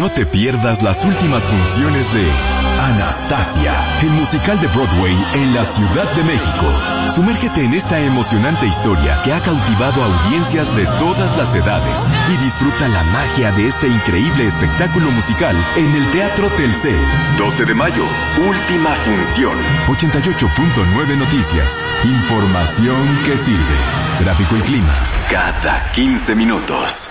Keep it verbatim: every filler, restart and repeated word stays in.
No te pierdas las últimas funciones de Anastasia, el musical de Broadway en la Ciudad de México. Sumérgete en esta emocionante historia que ha cautivado a audiencias de todas las edades y disfruta la magia de este increíble espectáculo musical en el Teatro Telcel. doce de mayo, última función. ochenta y ocho punto nueve Noticias. Información que sirve. Tráfico y clima cada quince minutos.